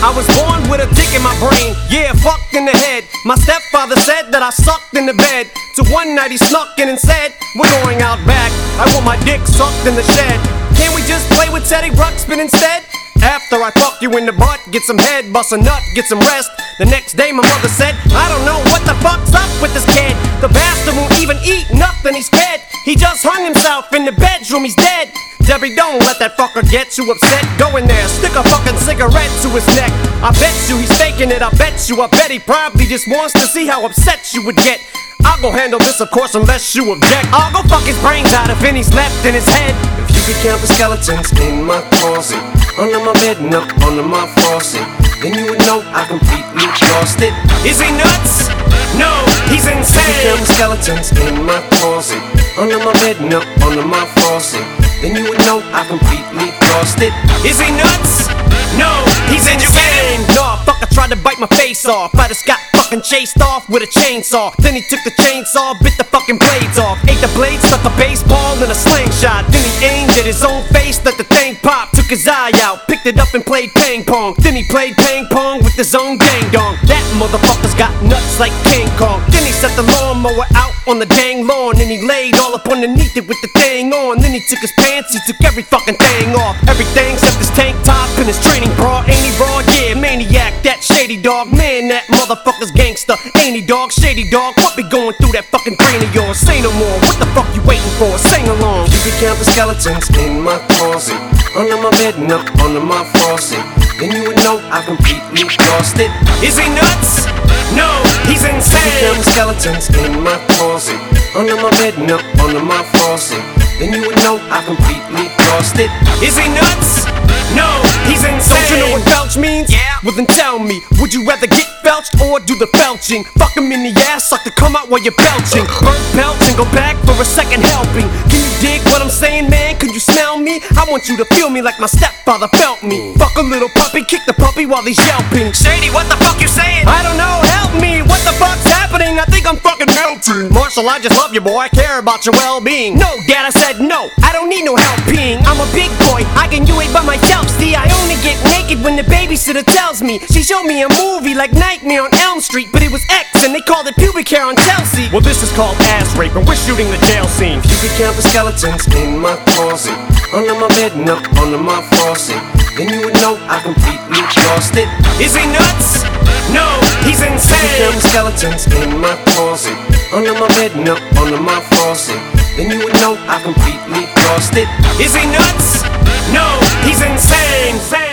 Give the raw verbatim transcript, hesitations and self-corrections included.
I was born with a dick in my brain, yeah, fucked in the head. My stepfather said that I sucked in the bed. So one night he snuck in and said, we're going out back, I want my dick sucked in the shed. Can't we just play with Teddy Ruxpin instead? After I fuck you in the butt, get some head, bust a nut, get some rest. The next day my mother said, I don't know what the fuck's up with this kid. The bastard won't even eat nothing, he's fed. He just hung himself in the bedroom, he's dead. Debbie, don't let that fucker get you upset. Go in there, stick a fucking cigarette to his neck. I bet you he's faking it, I bet you, I bet he probably just wants to see how upset you would get. I'll go handle this, of course, unless you object. I'll go fuck his brains out if any's left in his head. If you could count the skeletons in my closet, under my bed and up under my faucet, then you would know I completely lost it. Is he nuts? No, he's insane. If you count the skeletons in my closet, under my bed and up under my faucet, then you would know I completely lost it. Is he nuts? No, he's insane. No, fuck, I tried to bite my face off. I just got fucking chased off with a chainsaw. Then he took the chainsaw, bit the fucking blades off. Ate the blade, stuck a baseball in a slingshot. Then he aimed at his own face, let the thing pop. Took his eye out, picked it up and played ping pong. Then he played ping pong with his own dang dong. That motherfucker's got nuts like King Kong. Then he set the lawnmower out on the dang lawn, and he laid all up underneath it with the thing on. Then he took his pants, he took every fucking thing off. Everything except his tank top and his training bra. Ain't he raw? Yeah, maniac, that shady dog. Man, that motherfucker's gangster. Ain't he dog? Shady dog. What be going through that fucking brain of yours? Say no more, what the fuck you waiting for? Sing along. You can count the skeletons in my closet, under my bed and up under my faucet, then you would know I completely lost it. Is he nuts? No, he's insane. You can count the skeletons in my closet, under my bed and up under my faucet, then you would know I completely lost it. Is he nuts? No, he's insane. Don't you know what belch means? Yeah. Well then tell me, would you rather get belched or do the belching? Fuck him in the ass, suck to come out while you're belching. Burn belch and go back for a second helping. Can you dig what I'm saying, man? Can you smell me? I want you to feel me like my stepfather felt me. Fuck a little puppy, kick the puppy while he's yelping. Shady, what the fuck you saying? I don't know, help me. What the fuck's happening? I think I'm fucking melting. Marshall, I just love you, boy. I care about your well-being. No, Dad, I said no. I don't need no help peeing. I'm a big boy. I can do it by myself. See, I only get naked when the babysitter tells me. She showed me a movie like Nightmare on Elm Street, but it was X and they called it pubic hair on Chelsea. Well, this is called ass rape and we're shooting the jail scene. You can count the skeletons in my closet, under my bed and up under my faucet, then you would know I completely lost it. Is he nuts? No, he's insane. You can count the skeletons in my closet, under my bed and up under my faucet, then you would know I completely lost it. Is he nuts? No, he's insane.